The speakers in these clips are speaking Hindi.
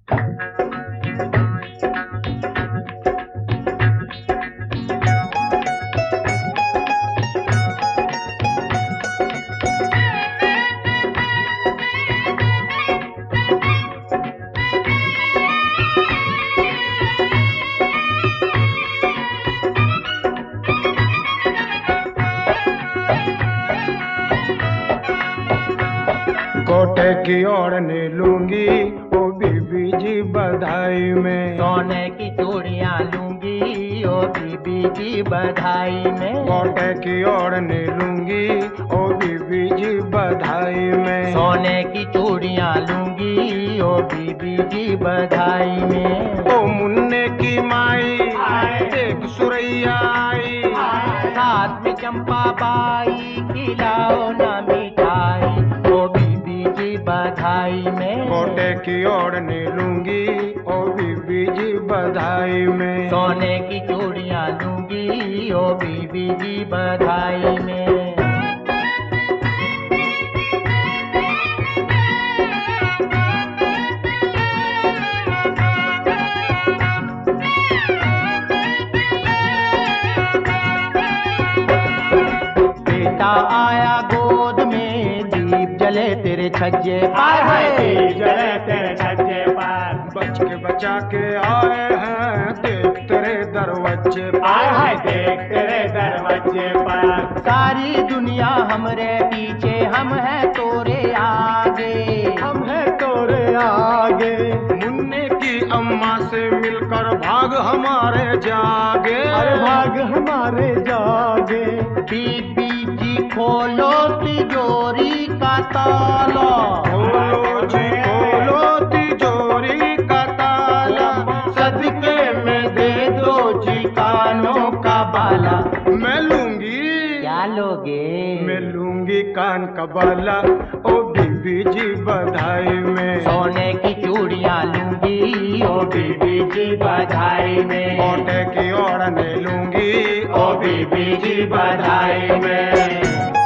कोटे की ओढ़नी लूंगी ओ बीबी जी बधाई में। सोने की चूड़ियां लूंगी ओ बीबी जी बधाई में। कोटे की ओढ़नी लूंगी ओ बीबी जी बधाई में। सोने की चूड़ियां लूंगी ओ बीबी जी बधाई में। ओ मुन्ने की माई देख सुरैया आई, साथ में चंपा बाई खिलाओ ना मिठाई ओ बीबी जी बधाई में। कोटे की ओढ़नी लूंगी ओ बीबी जी बधाई में। सोने की चूड़ियां लूंगी ओ बीबी जी बधाई में। बेटा आया गोद में दीप जले तेरे छज्जे पर, दीप जले तेरे छज्जे पर। बच के बचा के आए हैं देख तेरे दरवाजे हाय पर। देख तेरे दरवाजे पर। सारी दुनिया हमरे पीछे हम हैं तोरे आगे। हम है तोरे आगे। मुन्ने की अम्मा से मिलकर भाग हमारे जागे। अरे भाग हमारे जागे। बीबी जी खोलो तिजोरी का ताला। खोलो जी खोलो तिजोरी का ताला। सदके में दे दो जी कानों का बाला। मैं लूंगी क्या लोगे? मैं लूंगी कान का बाला ओ बीबी जी बधाई में। सोने की चूड़ियां लूंगी ओ बीबी जी बधाई में। कोटे की ओढ़नी लूंगी ओ बीबी जी बधाई में।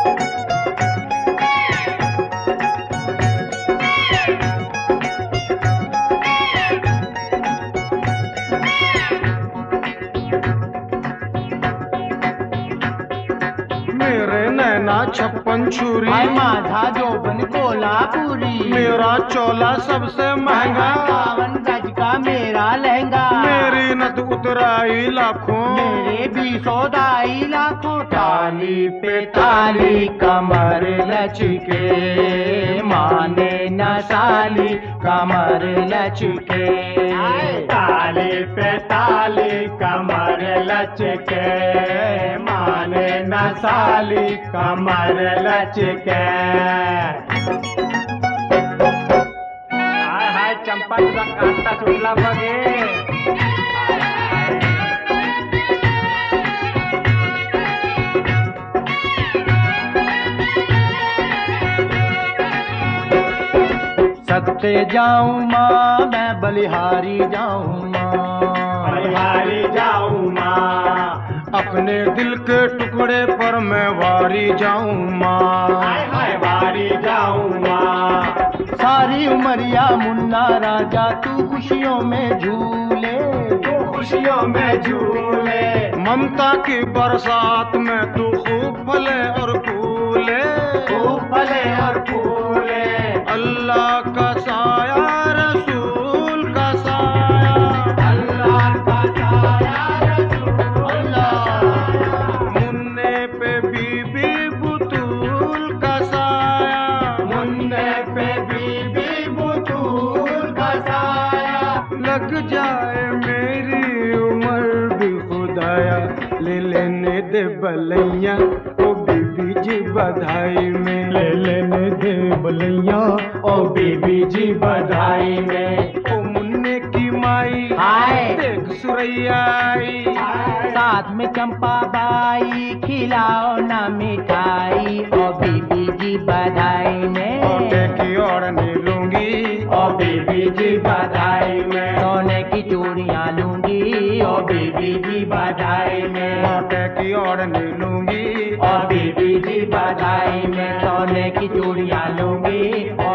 मेरे नैना छप्पन छुरी, हाय माझा जोबन कोल्हापुरी। मेरा चोला सबसे महंगा। 51 गज का मेरा लहंगा। मेरी नथ उतराई लाखों, मेरे भी सौदाई लाखों। ताली पे ताली कमर लचके, माने न साली कमर लचके। ताली पे ताली कमर लचके, माने न साली कमर लचके। हाय हाय चंपा तुझा कांटा सुटला बघे। सत्ते जाऊं माँ मैं बलिहारी जाऊं माँ। बलिहारी जाऊं माँ। अपने दिल के टुकड़े पर मैं वारी जाऊं माँ। हाय हाय वारी जाऊं माँ। सारी उमरिया मुन्ना राजा तू खुशियों में झूले। तू खुशियों में झूले। ममता की बरसात में तू खूब फले और फूले। खूब फले और फूले। अल्लाह का साया रसूल का साया। अल्लाह का साया रसूल मुन्ने पे बीबी बुतूल का साया। मुन्ने पे बीबी बुतूल का साया। लग जाए मेरी उम्र भी खुदाया, ले लेने दे बलैया ओ बीबी जी बधाई में। ले लेने दे बलैया ओ बीबी जी बधाई में। ओ मुन्ने की माई हाय देख सुरैया आई, साथ में चंपा बाई खिलाओ ना मिठाई ओ बीबी जी बधाई में। कोटे की ओढ़नी लूंगी ओ बीबी जी बधाई में। सोने की चूड़ियां लूंगी ओ बीबी जी बधाई में। कोटे की ओढ़नी लूंगी ओ बीबी जी बधाई में। सोने की चूड़ियां लूंगी ओ